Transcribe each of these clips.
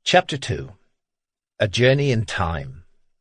Chapter 2. A Journey in Time.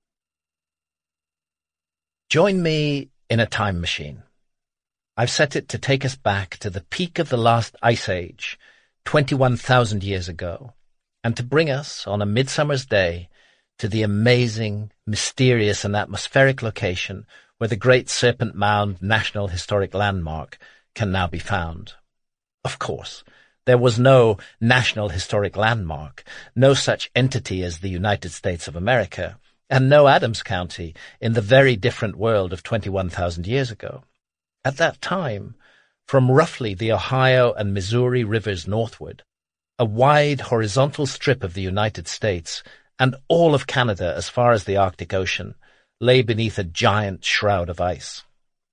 Join me in a time machine. I've set it to take us back to the peak of the last ice age, 21,000 years ago, and to bring us, on a midsummer's day, to the amazing, mysterious and atmospheric location where the Great Serpent Mound National Historic Landmark can now be found. Of course, there was no National Historic Landmark, no such entity as the United States of America, and no Adams County in the very different world of 21,000 years ago. At that time, from roughly the Ohio and Missouri rivers northward, a wide horizontal strip of the United States and all of Canada as far as the Arctic Ocean lay beneath a giant shroud of ice.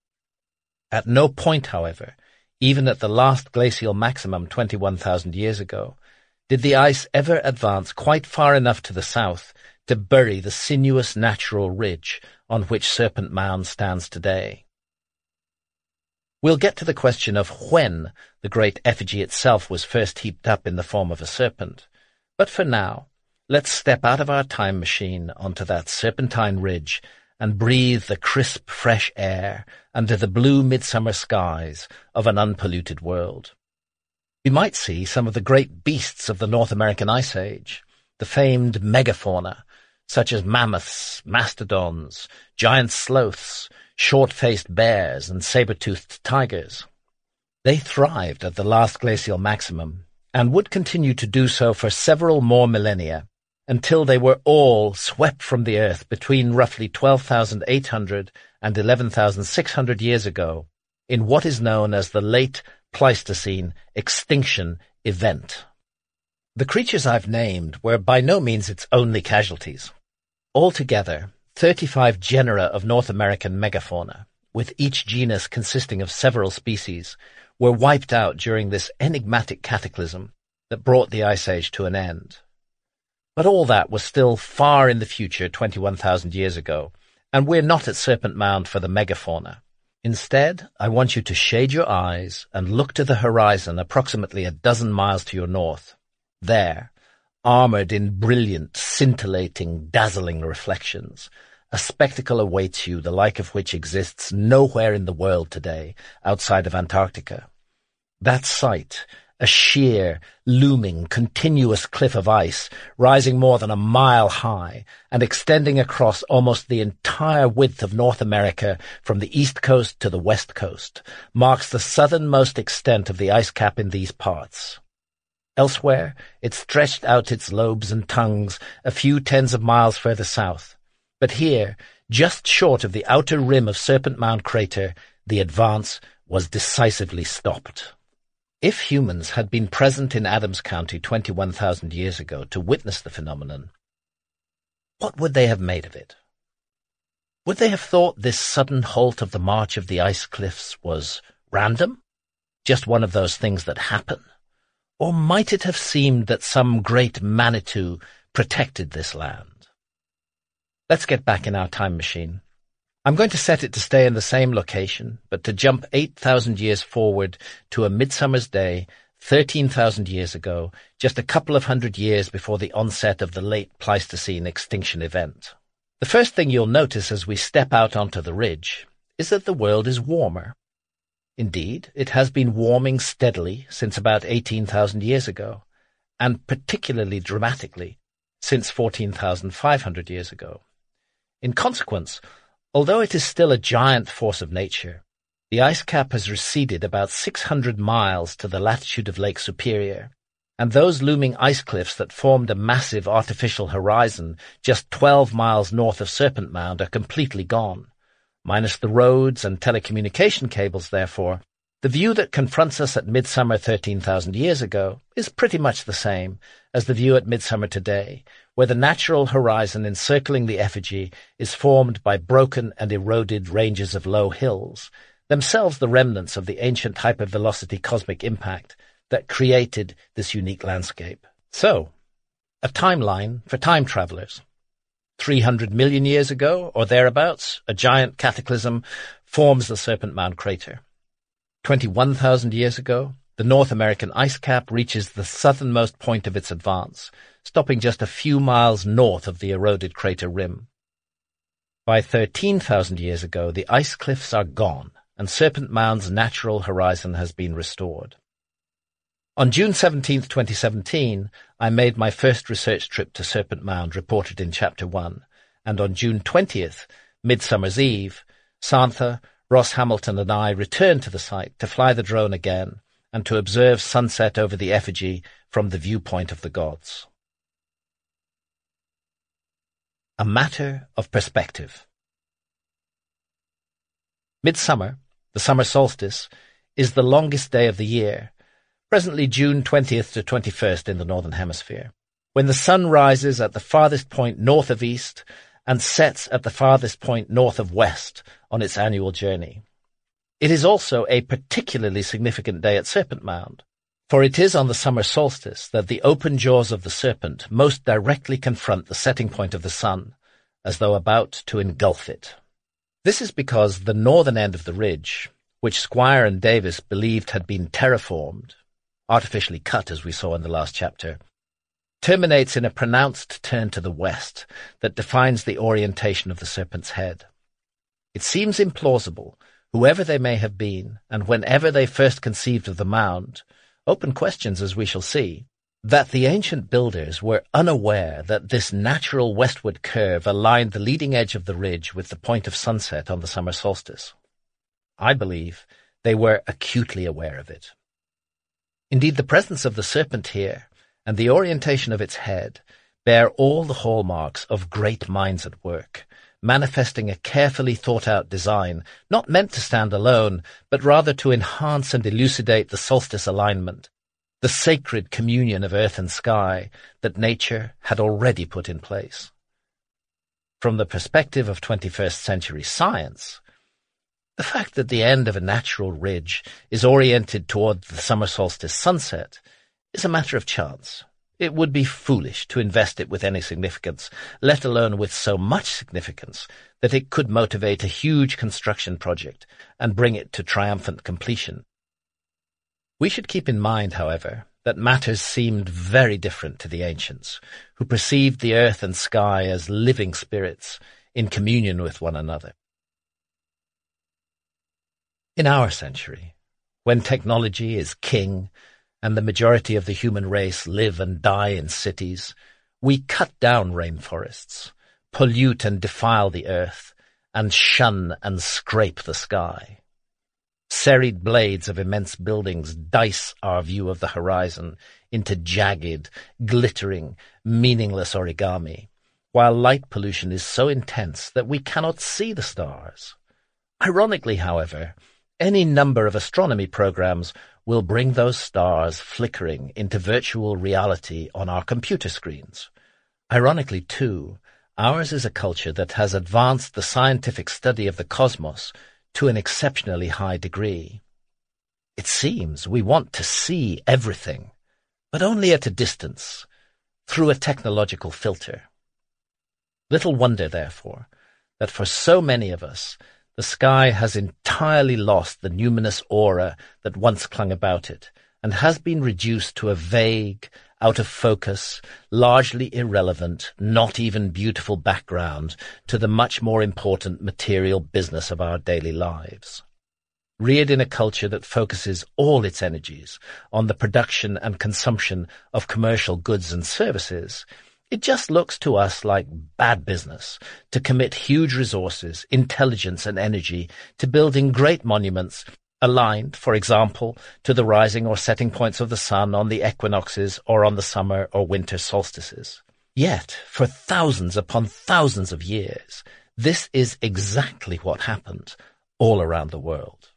At no point, however, even at the last glacial maximum 21,000 years ago, did the ice ever advance quite far enough to the south to bury the sinuous natural ridge on which Serpent Mound stands today. We'll get to the question of when the great effigy itself was first heaped up in the form of a serpent, but for now, let's step out of our time machine onto that serpentine ridge and breathe the crisp, fresh air under the blue midsummer skies of an unpolluted world. We might see some of the great beasts of the North American Ice Age, the famed megafauna, such as mammoths, mastodons, giant sloths, short-faced bears, and saber-toothed tigers. They thrived at the last glacial maximum, and would continue to do so for several more millennia, until they were all swept from the earth between roughly 12,800 and 11,600 years ago in what is known as the Late Pleistocene Extinction Event. The creatures I've named were by no means its only casualties. Altogether, 35 genera of North American megafauna, with each genus consisting of several species, were wiped out during this enigmatic cataclysm that brought the Ice Age to an end. But all that was still far in the future 21,000 years ago, and we're not at Serpent Mound for the megafauna. Instead, I want you to shade your eyes and look to the horizon approximately a dozen miles to your north. There, armored in brilliant, scintillating, dazzling reflections, a spectacle awaits you the like of which exists nowhere in the world today outside of Antarctica. That sight, a sheer, looming, continuous cliff of ice rising more than a mile high and extending across almost the entire width of North America from the east coast to the west coast, marks the southernmost extent of the ice cap in these parts. Elsewhere, it stretched out its lobes and tongues a few tens of miles further south. But here, just short of the outer rim of Serpent Mound crater, the advance was decisively stopped. If humans had been present in Adams County 21,000 years ago to witness the phenomenon, what would they have made of it? Would they have thought this sudden halt of the march of the ice cliffs was random? Just one of those things that happen? Or might it have seemed that some great Manitou protected this land? Let's get back in our time machine. I'm going to set it to stay in the same location, but to jump 8,000 years forward to a midsummer's day, 13,000 years ago, just a couple of hundred years before the onset of the Late Pleistocene Extinction Event. The first thing you'll notice as we step out onto the ridge is that the world is warmer. Indeed, it has been warming steadily since about 18,000 years ago, and particularly dramatically since 14,500 years ago. In consequence, although it is still a giant force of nature, the ice cap has receded about 600 miles to the latitude of Lake Superior, and those looming ice cliffs that formed a massive artificial horizon just 12 miles north of Serpent Mound are completely gone. Minus the roads and telecommunication cables, therefore, the view that confronts us at midsummer 13,000 years ago is pretty much the same as the view at midsummer today, where the natural horizon encircling the effigy is formed by broken and eroded ranges of low hills, themselves the remnants of the ancient hypervelocity cosmic impact that created this unique landscape. So, a timeline for time travelers. 300 million years ago, or thereabouts, a giant cataclysm forms the Serpent Mound crater. 21,000 years ago, The North American ice cap reaches the southernmost point of its advance, stopping just a few miles north of the eroded crater rim. By 13,000 years ago, the ice cliffs are gone, and Serpent Mound's natural horizon has been restored. On June 17, 2017, I made my first research trip to Serpent Mound, reported in Chapter 1, and on June 20th, Midsummer's Eve, Santha, Ross Hamilton and I returned to the site to fly the drone again and to observe sunset over the effigy from the viewpoint of the gods. A matter of perspective. Midsummer, the summer solstice, is the longest day of the year, presently June 20th to 21st in the Northern Hemisphere, when the sun rises at the farthest point north of east and sets at the farthest point north of west on its annual journey. It is also a particularly significant day at Serpent Mound, for it is on the summer solstice that the open jaws of the serpent most directly confront the setting point of the sun, as though about to engulf it. This is because the northern end of the ridge, which Squire and Davis believed had been terraformed, artificially cut as we saw in the last chapter, terminates in a pronounced turn to the west that defines the orientation of the serpent's head. It seems implausible, whoever they may have been, and whenever they first conceived of the mound, open questions as we shall see, that the ancient builders were unaware that this natural westward curve aligned the leading edge of the ridge with the point of sunset on the summer solstice. I believe they were acutely aware of it. Indeed, the presence of the serpent here and the orientation of its head bear all the hallmarks of great minds at work, manifesting a carefully thought-out design, not meant to stand alone, but rather to enhance and elucidate the solstice alignment, the sacred communion of earth and sky that nature had already put in place. From the perspective of 21st century science, the fact that the end of a natural ridge is oriented toward the summer solstice sunset is a matter of chance. It would be foolish to invest it with any significance, let alone with so much significance that it could motivate a huge construction project and bring it to triumphant completion. We should keep in mind, however, that matters seemed very different to the ancients, who perceived the earth and sky as living spirits in communion with one another. In our century, when technology is king, and the majority of the human race live and die in cities, we cut down rainforests, pollute and defile the earth, and shun and scrape the sky. Serried blades of immense buildings dice our view of the horizon into jagged, glittering, meaningless origami, while light pollution is so intense that we cannot see the stars. Ironically, however, any number of astronomy programs will bring those stars flickering into virtual reality on our computer screens. Ironically, too, ours is a culture that has advanced the scientific study of the cosmos to an exceptionally high degree. It seems we want to see everything, but only at a distance, through a technological filter. Little wonder, therefore, that for so many of us, the sky has entirely lost the numinous aura that once clung about it, and has been reduced to a vague, out-of-focus, largely irrelevant, not even beautiful background to the much more important material business of our daily lives. Reared in a culture that focuses all its energies on the production and consumption of commercial goods and services, it just looks to us like bad business to commit huge resources, intelligence, and energy to building great monuments aligned, for example, to the rising or setting points of the sun on the equinoxes or on the summer or winter solstices. Yet, for thousands upon thousands of years, this is exactly what happened all around the world.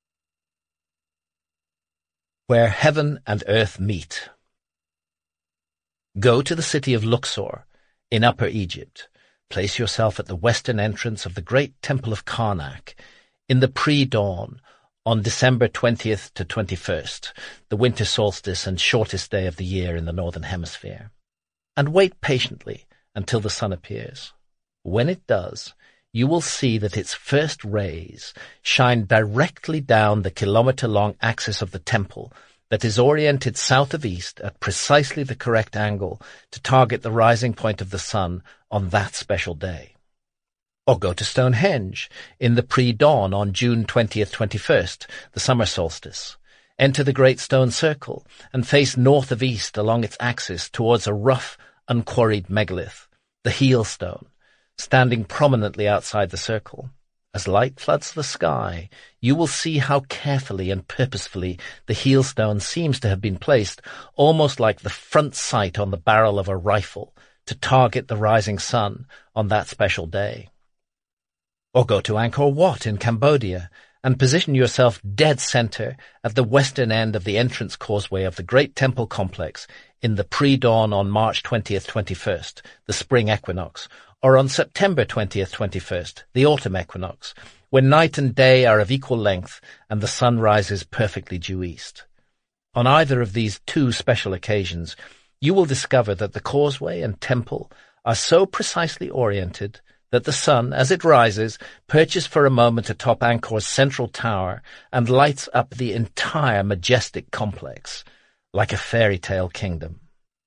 Where heaven and earth meet. Go to the city of Luxor, in Upper Egypt. Place yourself at the western entrance of the great temple of Karnak, in the pre-dawn, on December 20th to 21st, the winter solstice and shortest day of the year in the northern hemisphere, and wait patiently until the sun appears. When it does, you will see that its first rays shine directly down the kilometer-long axis of the temple that is oriented south of east at precisely the correct angle to target the rising point of the sun on that special day. Or go to Stonehenge in the pre-dawn on June 20th, 21st, the summer solstice. Enter the Great Stone Circle and face north of east along its axis towards a rough, unquarried megalith, the heel stone, standing prominently outside the circle. As light floods the sky, you will see how carefully and purposefully the heel stone seems to have been placed, almost like the front sight on the barrel of a rifle, to target the rising sun on that special day. Or go to Angkor Wat in Cambodia and position yourself dead center at the western end of the entrance causeway of the Great Temple Complex in the pre-dawn on March 20th, 21st, the spring equinox, or on September 20th, 21st, the autumn equinox, when night and day are of equal length and the sun rises perfectly due east. On either of these two special occasions, you will discover that the causeway and temple are so precisely oriented that the sun, as it rises, perches for a moment atop Angkor's central tower and lights up the entire majestic complex, like a fairy tale kingdom.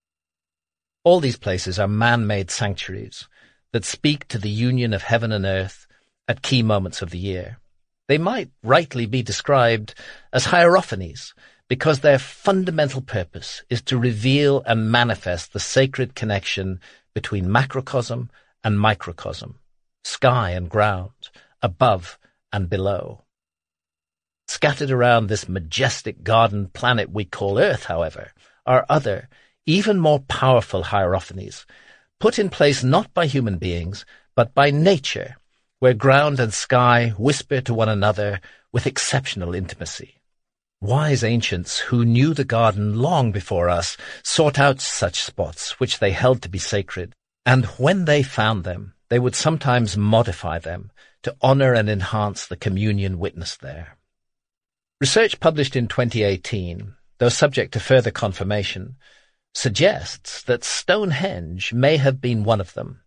All these places are man-made sanctuaries that speak to the union of heaven and earth at key moments of the year. They might rightly be described as hierophanies, because their fundamental purpose is to reveal and manifest the sacred connection between macrocosm and microcosm, sky and ground, above and below. Scattered around this majestic garden planet we call Earth, however, are other, even more powerful hierophanies, put in place not by human beings, but by nature, where ground and sky whisper to one another with exceptional intimacy. Wise ancients who knew the garden long before us sought out such spots which they held to be sacred, and when they found them, they would sometimes modify them to honor and enhance the communion witnessed there. Research published in 2018, though subject to further confirmation, suggests that Stonehenge may have been one of them.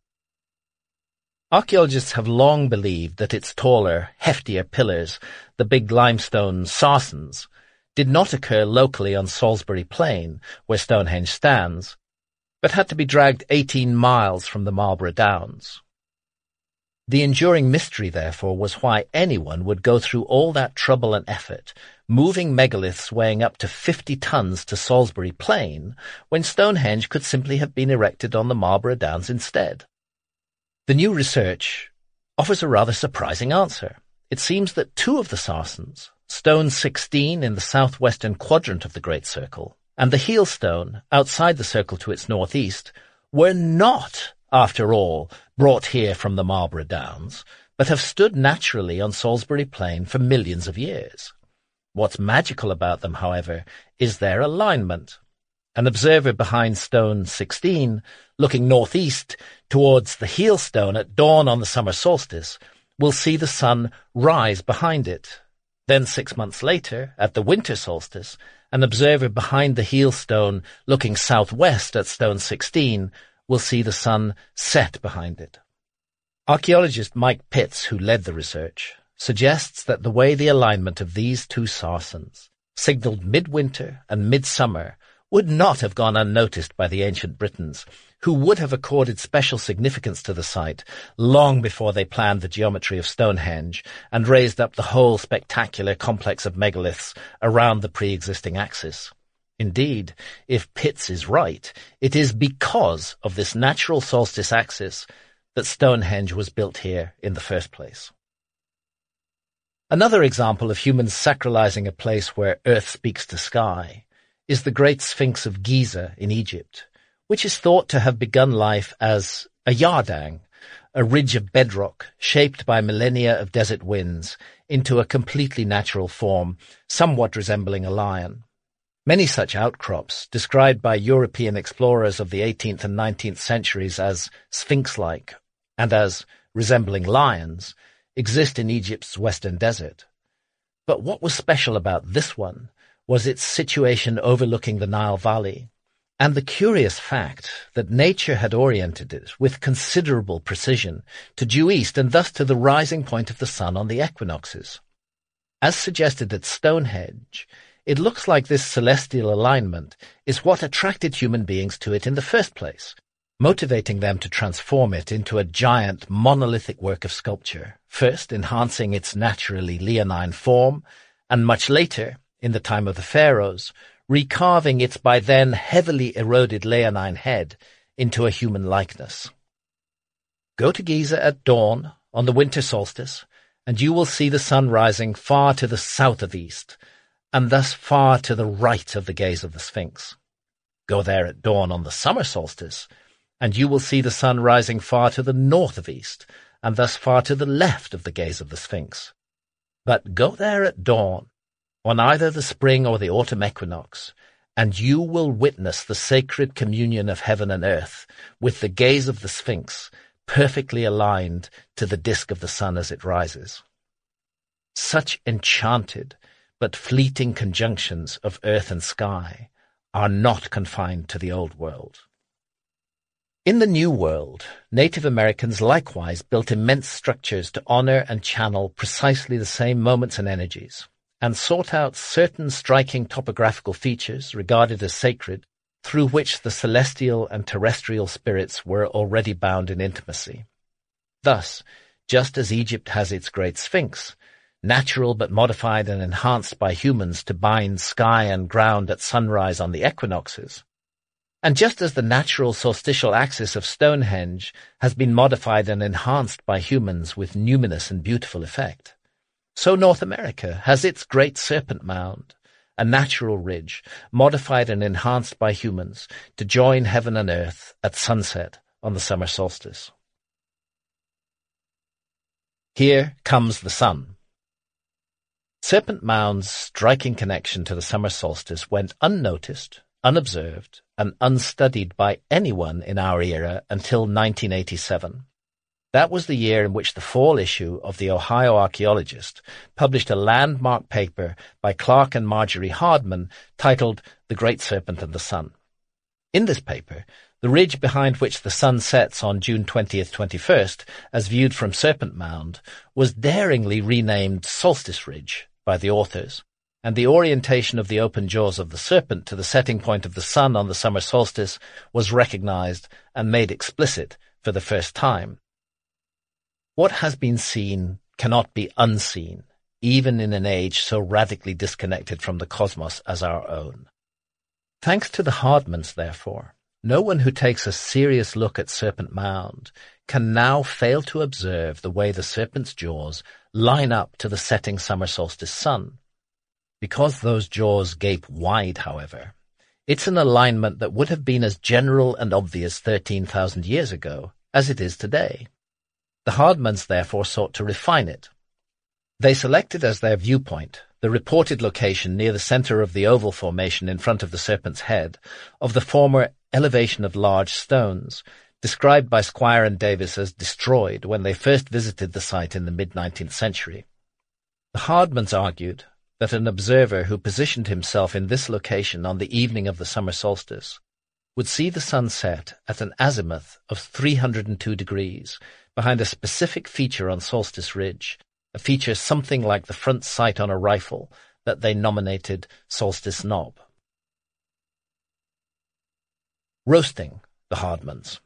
Archaeologists have long believed that its taller, heftier pillars, the big limestone sarsens, did not occur locally on Salisbury Plain, where Stonehenge stands, but had to be dragged 18 miles from the Marlborough Downs. The enduring mystery, therefore, was why anyone would go through all that trouble and effort, moving megaliths weighing up to 50 tons to Salisbury Plain, when Stonehenge could simply have been erected on the Marlborough Downs instead. The new research offers a rather surprising answer. It seems that two of the sarsens, Stone 16 in the southwestern quadrant of the Great Circle, and the heel stone outside the circle to its northeast, were not, after all, brought here from the Marlborough Downs, but have stood naturally on Salisbury Plain for millions of years. What's magical about them, however, is their alignment. An observer behind Stone 16, looking northeast towards the heel stone at dawn on the summer solstice, will see the sun rise behind it. Then 6 months later, at the winter solstice, an observer behind the heel stone looking southwest at Stone 16 will see the sun set behind it. Archaeologist Mike Pitts, who led the research, suggests that the way the alignment of these two sarsens signaled midwinter and midsummer would not have gone unnoticed by the ancient Britons, who would have accorded special significance to the site long before they planned the geometry of Stonehenge and raised up the whole spectacular complex of megaliths around the pre-existing axis. Indeed, if Pitts is right, it is because of this natural solstice axis that Stonehenge was built here in the first place. Another example of humans sacralizing a place where earth speaks to sky is the Great Sphinx of Giza in Egypt, which is thought to have begun life as a yardang, a ridge of bedrock shaped by millennia of desert winds into a completely natural form, somewhat resembling a lion. Many such outcrops, described by European explorers of the 18th and 19th centuries as sphinx-like and as resembling lions, exist in Egypt's western desert. But what was special about this one was its situation overlooking the Nile Valley, and the curious fact that nature had oriented it with considerable precision to due east and thus to the rising point of the sun on the equinoxes. As suggested at Stonehenge, It looks like this celestial alignment is what attracted human beings to it in the first place, motivating them to transform it into a giant monolithic work of sculpture, first enhancing its naturally leonine form, and much later, in the time of the pharaohs, recarving its by then heavily eroded leonine head into a human likeness. Go to Giza at dawn on the winter solstice, and you will see the sun rising far to the south of east, and thus far to the right of the gaze of the Sphinx. Go there at dawn on the summer solstice, and you will see the sun rising far to the north of east, and thus far to the left of the gaze of the Sphinx. But go there at dawn, on either the spring or the autumn equinox, and you will witness the sacred communion of heaven and earth with the gaze of the Sphinx, perfectly aligned to the disk of the sun as it rises. Such enchanted but fleeting conjunctions of earth and sky are not confined to the Old World. In the New World, Native Americans likewise built immense structures to honor and channel precisely the same moments and energies, and sought out certain striking topographical features regarded as sacred through which the celestial and terrestrial spirits were already bound in intimacy. Thus, just as Egypt has its great Sphinx, natural but modified and enhanced by humans to bind sky and ground at sunrise on the equinoxes, and just as the natural solstitial axis of Stonehenge has been modified and enhanced by humans with numinous and beautiful effect, so North America has its Great Serpent Mound, a natural ridge, modified and enhanced by humans to join heaven and earth at sunset on the summer solstice. Here comes the sun. Serpent Mound's striking connection to the summer solstice went unnoticed, unobserved, and unstudied by anyone in our era until 1987. That was the year in which the fall issue of the Ohio Archaeologist published a landmark paper by Clark and Marjorie Hardman titled The Great Serpent and the Sun. In this paper, the ridge behind which the sun sets on June 20th, 21st, as viewed from Serpent Mound, was daringly renamed Solstice Ridge by the authors, and the orientation of the open jaws of the serpent to the setting point of the sun on the summer solstice was recognized and made explicit for the first time. What has been seen cannot be unseen, even in an age so radically disconnected from the cosmos as our own. Thanks to the Hardmans, therefore, no one who takes a serious look at Serpent Mound can now fail to observe the way the serpent's jaws line up to the setting summer solstice sun. Because those jaws gape wide, however, it's an alignment that would have been as general and obvious 13,000 years ago as it is today. The Hardmans therefore sought to refine it. They selected as their viewpoint the reported location near the center of the oval formation in front of the serpent's head of the former elevation of large stones, described by Squire and Davis as destroyed when they first visited the site in the mid-19th century. The Hardmans argued that an observer who positioned himself in this location on the evening of the summer solstice would see the sun set at an azimuth of 302 degrees, behind a specific feature on Solstice Ridge, a feature something like the front sight on a rifle that they nominated Solstice Knob. Roasting the Hardmans.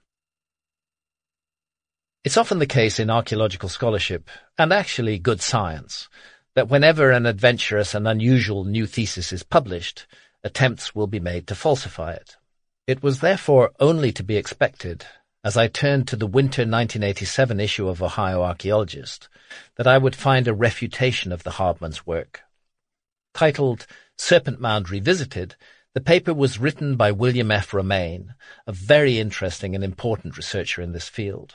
It's often the case in archaeological scholarship, and actually good science, that whenever an adventurous and unusual new thesis is published, attempts will be made to falsify it. It was therefore only to be expected, as I turned to the winter 1987 issue of Ohio Archaeologist, that I would find a refutation of the Hardmans' work. Titled Serpent Mound Revisited, the paper was written by William F. Romaine, a very interesting and important researcher in this field.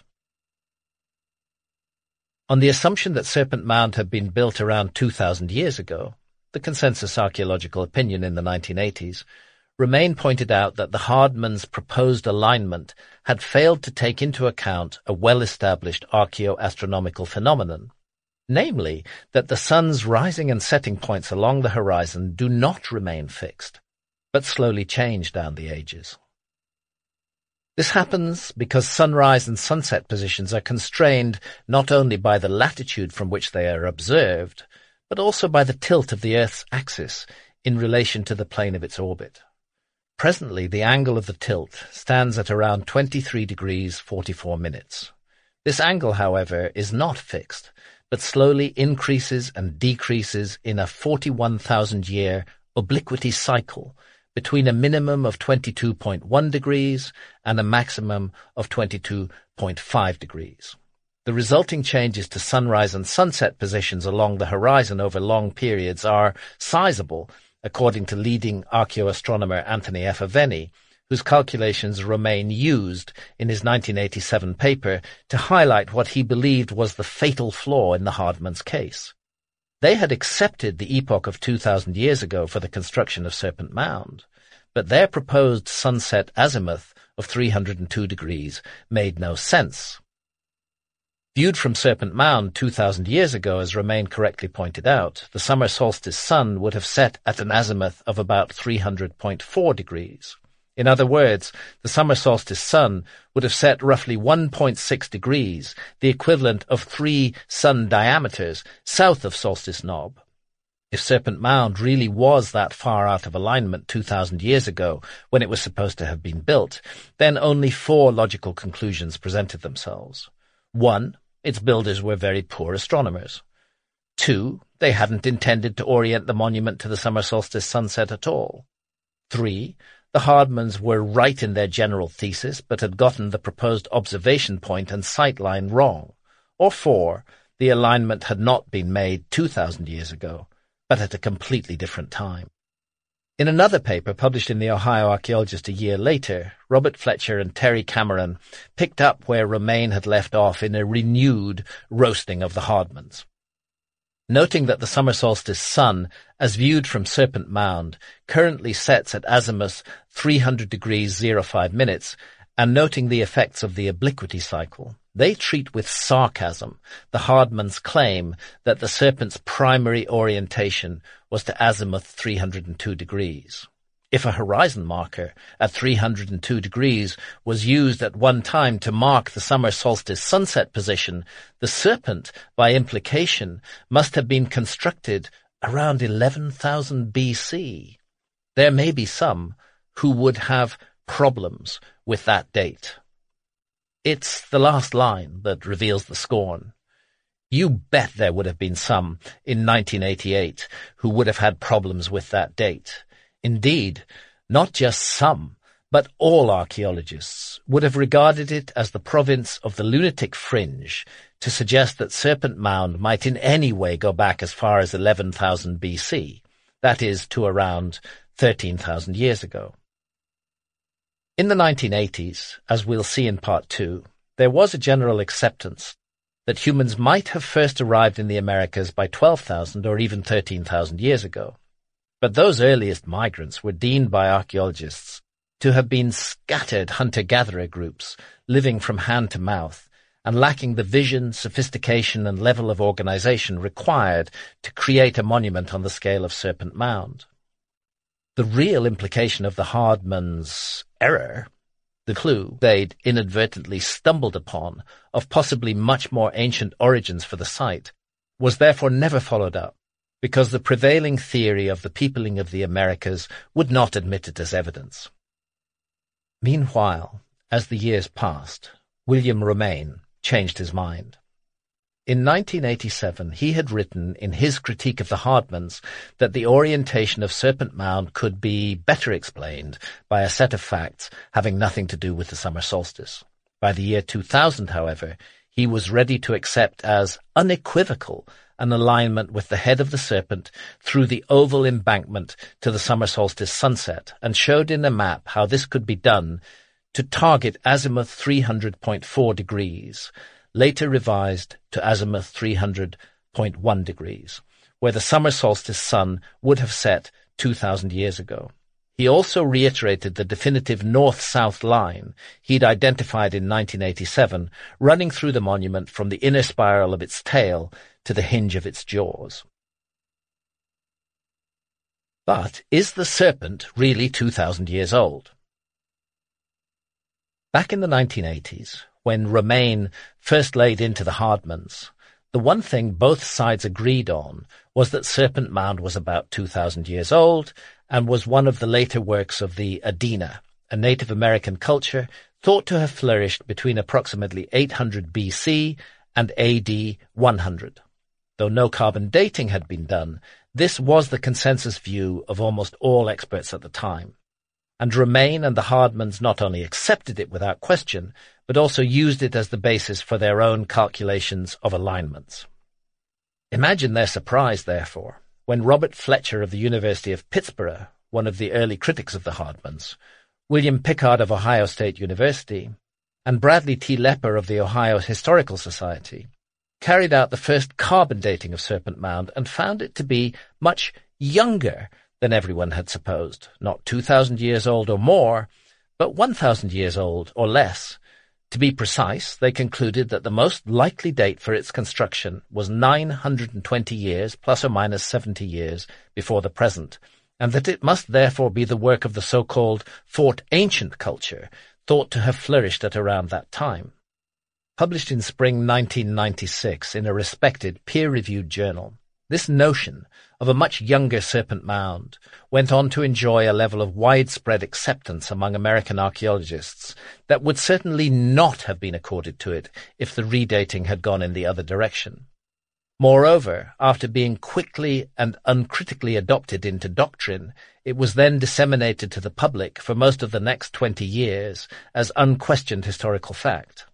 On the assumption that Serpent Mound had been built around 2,000 years ago, the consensus archaeological opinion in the 1980s, Romaine pointed out that the Hardmans' proposed alignment had failed to take into account a well-established archaeoastronomical phenomenon, namely that the sun's rising and setting points along the horizon do not remain fixed, but slowly change down the ages. This happens because sunrise and sunset positions are constrained not only by the latitude from which they are observed, but also by the tilt of the Earth's axis in relation to the plane of its orbit. Presently, the angle of the tilt stands at around 23 degrees 44 minutes. This angle, however, is not fixed, but slowly increases and decreases in a 41,000-year obliquity cycle between a minimum of 22.1 degrees and a maximum of 22.5 degrees. The resulting changes to sunrise and sunset positions along the horizon over long periods are sizable, according to leading archaeoastronomer Anthony F. Aveni, whose calculations Romain used in his 1987 paper to highlight what he believed was the fatal flaw in the Hardman's case. They had accepted the epoch of 2,000 years ago for the construction of Serpent Mound, but their proposed sunset azimuth of 302 degrees made no sense. Viewed from Serpent Mound 2,000 years ago, as Romain correctly pointed out, the summer solstice sun would have set at an azimuth of about 300.4 degrees. In other words, the summer solstice sun would have set roughly 1.6 degrees, the equivalent of 3 sun diameters, south of Solstice Knob. If Serpent Mound really was that far out of alignment 2,000 years ago, when it was supposed to have been built, then only 4 logical conclusions presented themselves. 1. Its builders were very poor astronomers. 2. They hadn't intended to orient the monument to the summer solstice sunset at all. 3. The Hardmans were right in their general thesis, but had gotten the proposed observation point and sight line wrong. Or 4. The alignment had not been made 2,000 years ago, but at a completely different time. In another paper published in the Ohio Archaeologist a year later, Robert Fletcher and Terry Cameron picked up where Romain had left off in a renewed roasting of the Hardmans. Noting that the summer solstice sun, as viewed from Serpent Mound, currently sets at azimuth 300 degrees 05 minutes, and noting the effects of the obliquity cycle, they treat with sarcasm the Hardman's claim that the serpent's primary orientation was to azimuth 302 degrees. If a horizon marker at 302 degrees was used at one time to mark the summer solstice sunset position, the serpent, by implication, must have been constructed around 11,000 BC. There may be some who would have problems with that date. It's the last line that reveals the scorn. You bet there would have been some in 1988 who would have had problems with that date. Indeed, not just some, but all archaeologists would have regarded it as the province of the lunatic fringe to suggest that Serpent Mound might in any way go back as far as 11,000 BC, that is, to around 13,000 years ago. In the 1980s, as we'll see in Part 2, there was a general acceptance that humans might have first arrived in the Americas by 12,000 or even 13,000 years ago. But those earliest migrants were deemed by archaeologists to have been scattered hunter-gatherer groups living from hand to mouth and lacking the vision, sophistication, and level of organization required to create a monument on the scale of Serpent Mound. The real implication of the Hardman's error, the clue they'd inadvertently stumbled upon of possibly much more ancient origins for the site, was therefore never followed up, because the prevailing theory of the peopling of the Americas would not admit it as evidence. Meanwhile, as the years passed, William Romain changed his mind. In 1987, he had written in his critique of the Hardmans that the orientation of Serpent Mound could be better explained by a set of facts having nothing to do with the summer solstice. By the year 2000, however, he was ready to accept as unequivocal an alignment with the head of the serpent through the oval embankment to the summer solstice sunset, and showed in a map how this could be done to target azimuth 300.4 degrees, later revised to azimuth 300.1 degrees, where the summer solstice sun would have set 2,000 years ago. He also reiterated the definitive north-south line he'd identified in 1987, running through the monument from the inner spiral of its tail to the hinge of its jaws. But is the serpent really 2,000 years old? Back in the 1980s, when Romain first laid into the Hardmans, The one thing both sides agreed on was that Serpent Mound was about 2,000 years old and was one of the later works of the Adena, a Native American culture thought to have flourished between approximately 800 BC and AD 100. Though no carbon dating had been done, this was the consensus view of almost all experts at the time. And Romain and the Hardmans not only accepted it without question, but also used it as the basis for their own calculations of alignments. Imagine their surprise, therefore, when Robert Fletcher of the University of Pittsburgh, one of the early critics of the Hardmans, William Pickard of Ohio State University, and Bradley T. Lepper of the Ohio Historical Society carried out the first carbon dating of Serpent Mound and found it to be much younger than everyone had supposed, not 2,000 years old or more, but 1,000 years old or less. To be precise, they concluded that the most likely date for its construction was 920 years, plus or minus 70 years, before the present, and that it must therefore be the work of the so-called Fort Ancient culture, thought to have flourished at around that time. Published in spring 1996 in a respected peer-reviewed journal, this notion of a much younger Serpent Mound went on to enjoy a level of widespread acceptance among American archaeologists that would certainly not have been accorded to it if the redating had gone in the other direction. Moreover, after being quickly and uncritically adopted into doctrine, it was then disseminated to the public for most of the next 20 years as unquestioned historical fact.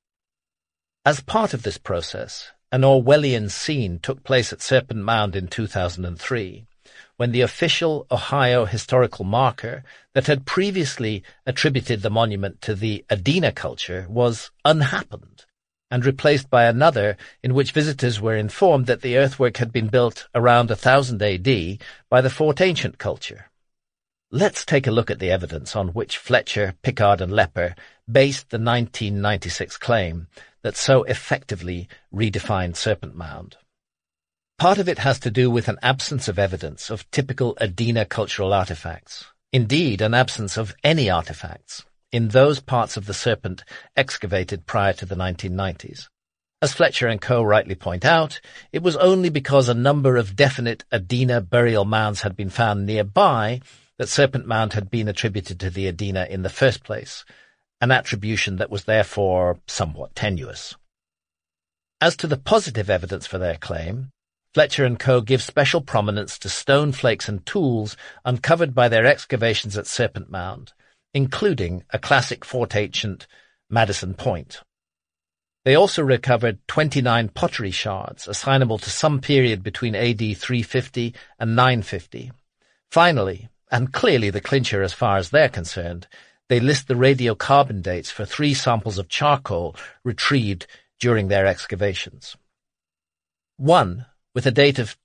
As part of this process, an Orwellian scene took place at Serpent Mound in 2003, when the official Ohio historical marker that had previously attributed the monument to the Adena culture was unhappened, and replaced by another in which visitors were informed that the earthwork had been built around 1000 AD by the Fort Ancient culture. Let's take a look at the evidence on which Fletcher, Pickard, and Lepper based the 1996 claim that so effectively redefined Serpent Mound. Part of it has to do with an absence of evidence of typical Adena cultural artifacts, indeed an absence of any artifacts, in those parts of the Serpent excavated prior to the 1990s. As Fletcher and Co. rightly point out, it was only because a number of definite Adena burial mounds had been found nearby that Serpent Mound had been attributed to the Adena in the first place, an attribution that was therefore somewhat tenuous. As to the positive evidence for their claim, Fletcher and Co. give special prominence to stone flakes and tools uncovered by their excavations at Serpent Mound, including a classic Fort Ancient Madison Point. They also recovered 29 pottery shards, assignable to some period between AD 350 and 950. Finally, and clearly the clincher as far as they're concerned, they list the radiocarbon dates for 3 samples of charcoal retrieved during their excavations. One, with a date of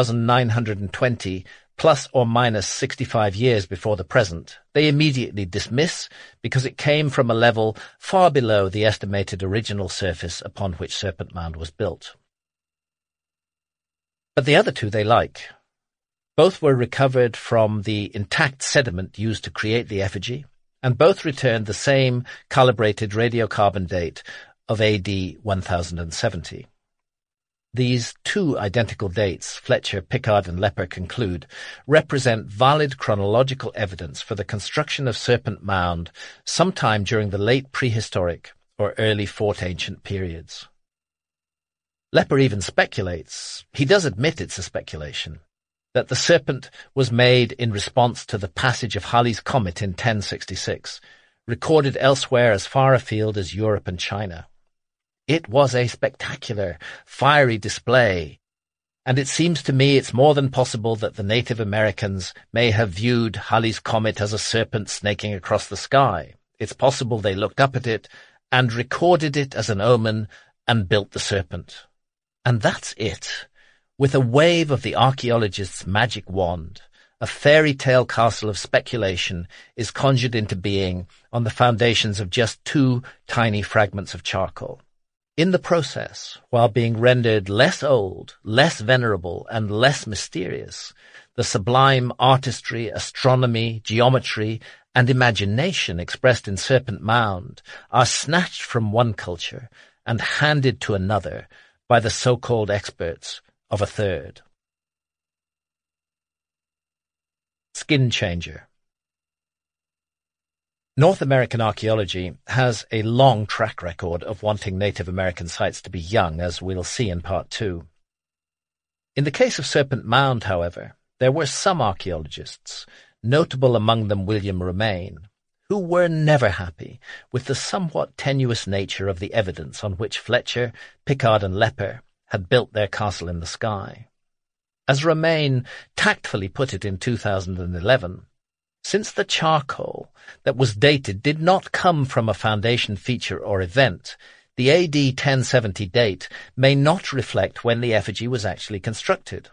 2,920 plus or minus 65 years before the present, they immediately dismiss because it came from a level far below the estimated original surface upon which Serpent Mound was built. But the other 2 they like. Both were recovered from the intact sediment used to create the effigy, and both returned the same calibrated radiocarbon date of AD 1070. These 2 identical dates, Fletcher, Pickard, and Lepper conclude, represent valid chronological evidence for the construction of Serpent Mound sometime during the late prehistoric or early Fort Ancient periods. Lepper even speculates, he does admit it's a speculation, that the serpent was made in response to the passage of Halley's Comet in 1066, recorded elsewhere as far afield as Europe and China. It was a spectacular, fiery display, and it seems to me it's more than possible that the Native Americans may have viewed Halley's Comet as a serpent snaking across the sky. It's possible they looked up at it and recorded it as an omen and built the serpent. And that's it. With a wave of the archaeologist's magic wand, a fairy tale castle of speculation is conjured into being on the foundations of just 2 tiny fragments of charcoal. In the process, while being rendered less old, less venerable, and less mysterious, the sublime artistry, astronomy, geometry, and imagination expressed in Serpent Mound are snatched from one culture and handed to another by the so-called experts of a third. Skin changer. North American archaeology has a long track record of wanting Native American sites to be young, as we'll see in Part 2. In the case of Serpent Mound, however, there were some archaeologists, notable among them William Romaine, who were never happy with the somewhat tenuous nature of the evidence on which Fletcher, Pickard, and Lepper had built their castle in the sky. As Romaine tactfully put it in 2011, since the charcoal that was dated did not come from a foundation feature or event, the AD 1070 date may not reflect when the effigy was actually constructed.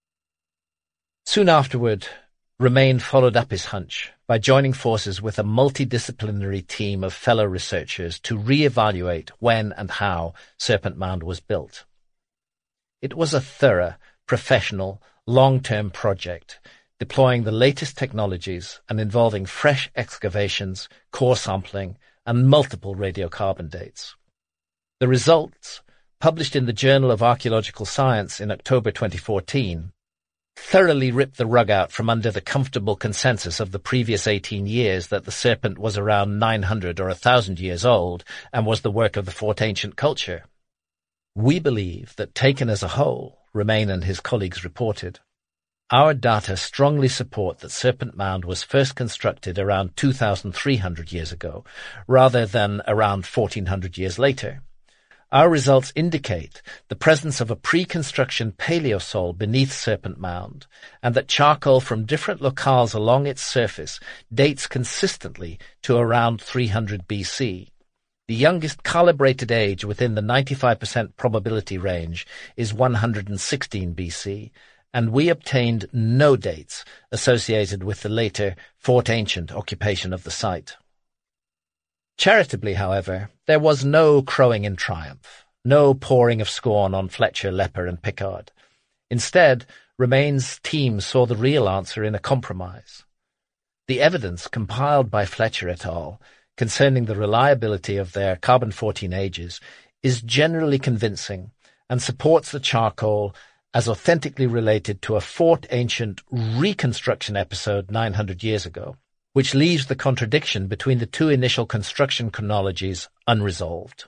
Soon afterward, Romaine followed up his hunch by joining forces with a multidisciplinary team of fellow researchers to re-evaluate when and how Serpent Mound was built. It was a thorough, professional, long-term project, deploying the latest technologies and involving fresh excavations, core sampling, and multiple radiocarbon dates. The results, published in the Journal of Archaeological Science in October 2014, thoroughly ripped the rug out from under the comfortable consensus of the previous 18 years that the serpent was around 900 or 1,000 years old and was the work of the Fort Ancient culture. We believe that, taken as a whole, Romaine and his colleagues reported, our data strongly support that Serpent Mound was first constructed around 2,300 years ago, rather than around 1,400 years later. Our results indicate the presence of a pre-construction paleosol beneath Serpent Mound, and that charcoal from different locales along its surface dates consistently to around 300 BC. The youngest calibrated age within the 95% probability range is 116 BC, and we obtained no dates associated with the later Fort Ancient occupation of the site. Charitably, however, there was no crowing in triumph, no pouring of scorn on Fletcher, Lepper, and Pickard. Instead, Romaine's team saw the real answer in a compromise. The evidence compiled by Fletcher et al. Concerning the reliability of their carbon-14 ages is generally convincing and supports the charcoal as authentically related to a Fort Ancient reconstruction episode 900 years ago, which leaves the contradiction between the two initial construction chronologies unresolved.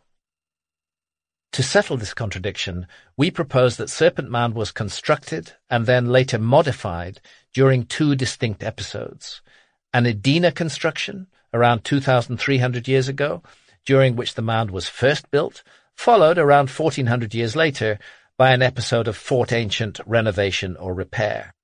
To settle this contradiction, we propose that Serpent Mound was constructed and then later modified during two distinct episodes: an Edina construction around 2,300 years ago, during which the mound was first built, followed around 1,400 years later by an episode of Fort Ancient renovation or repair.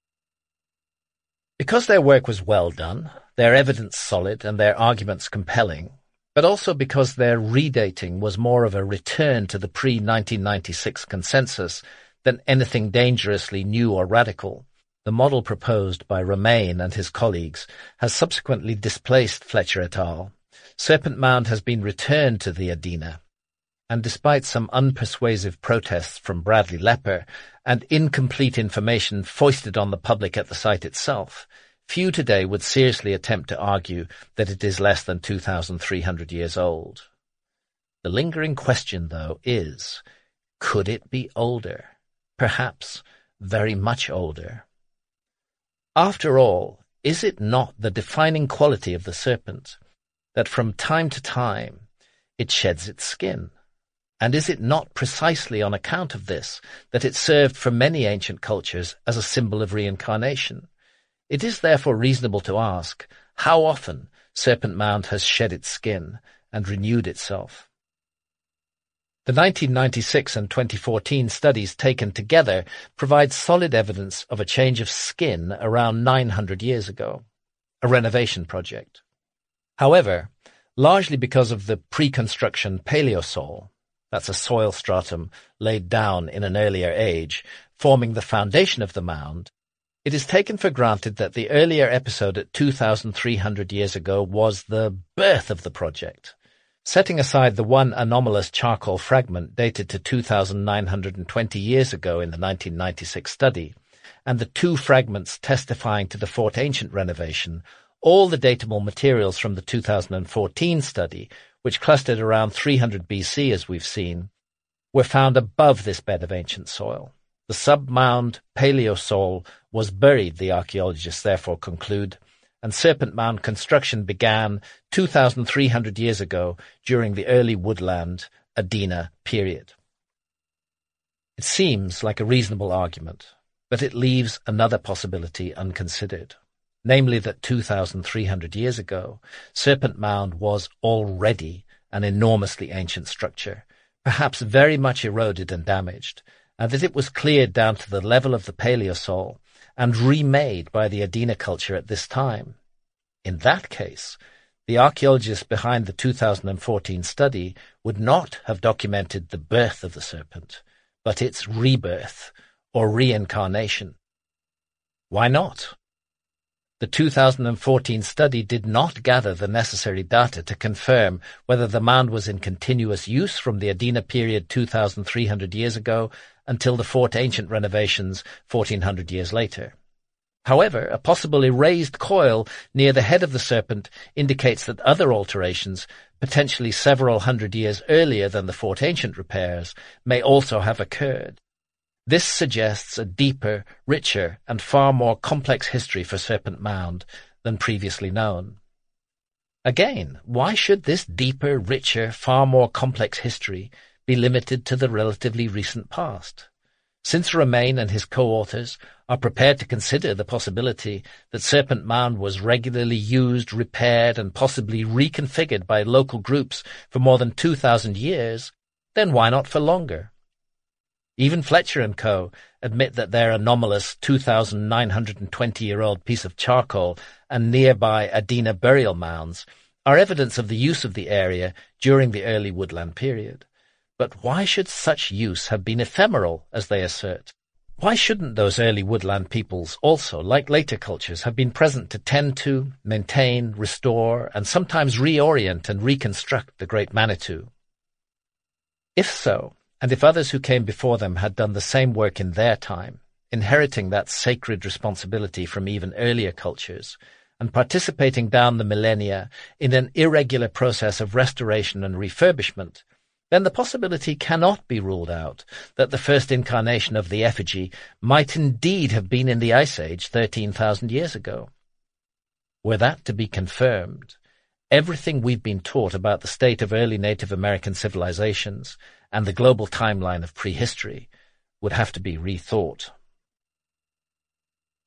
Because their work was well done, their evidence solid, and their arguments compelling, but also because their redating was more of a return to the pre-1996 consensus than anything dangerously new or radical, the model proposed by Romaine and his colleagues has subsequently displaced Fletcher et al. Serpent Mound has been returned to the Edina, and despite some unpersuasive protests from Bradley Lepper and incomplete information foisted on the public at the site itself, few today would seriously attempt to argue that it is less than 2,300 years old. The lingering question, though, is, could it be older? Perhaps very much older. After all, is it not the defining quality of the serpent that from time to time it sheds its skin? And is it not precisely on account of this that it served for many ancient cultures as a symbol of reincarnation? It is therefore reasonable to ask how often Serpent Mound has shed its skin and renewed itself. The 1996 and 2014 studies taken together provide solid evidence of a change of skin around 900 years ago, a renovation project. However, largely because of the pre-construction paleosol, that's a soil stratum laid down in an earlier age, forming the foundation of the mound, it is taken for granted that the earlier episode at 2,300 years ago was the birth of the project. Setting aside the one anomalous charcoal fragment dated to 2,920 years ago in the 1996 study, and the two fragments testifying to the Fort Ancient renovation, all the datable materials from the 2014 study, which clustered around 300 BC as we've seen, were found above this bed of ancient soil. The sub-mound Paleosol was buried, the archaeologists therefore conclude, and Serpent Mound construction began 2,300 years ago during the early woodland Adena period. It seems like a reasonable argument, but it leaves another possibility unconsidered, namely that 2,300 years ago, Serpent Mound was already an enormously ancient structure, perhaps very much eroded and damaged, and that it was cleared down to the level of the Paleosol and remade by the Adena culture at this time. In that case, the archaeologists behind the 2014 study would not have documented the birth of the serpent, but its rebirth or reincarnation. Why not? The 2014 study did not gather the necessary data to confirm whether the mound was in continuous use from the Adena period 2,300 years ago until the Fort Ancient renovations 1,400 years later. However, a possible erased coil near the head of the serpent indicates that other alterations, potentially several hundred years earlier than the Fort Ancient repairs, may also have occurred. This suggests a deeper, richer, and far more complex history for Serpent Mound than previously known. Again, why should this deeper, richer, far more complex history be limited to the relatively recent past? Since Romain and his co-authors are prepared to consider the possibility that Serpent Mound was regularly used, repaired, and possibly reconfigured by local groups for more than 2,000 years, then why not for longer? Even Fletcher and Co. admit that their anomalous 2,920-year-old piece of charcoal and nearby Adena burial mounds are evidence of the use of the area during the early woodland period. But why should such use have been ephemeral, as they assert? Why shouldn't those early woodland peoples also, like later cultures, have been present to tend to, maintain, restore, and sometimes reorient and reconstruct the Great Manitou? If so, and if others who came before them had done the same work in their time, inheriting that sacred responsibility from even earlier cultures, and participating down the millennia in an irregular process of restoration and refurbishment, then the possibility cannot be ruled out that the first incarnation of the effigy might indeed have been in the Ice Age 13,000 years ago. Were that to be confirmed, everything we've been taught about the state of early Native American civilizations and the global timeline of prehistory would have to be rethought.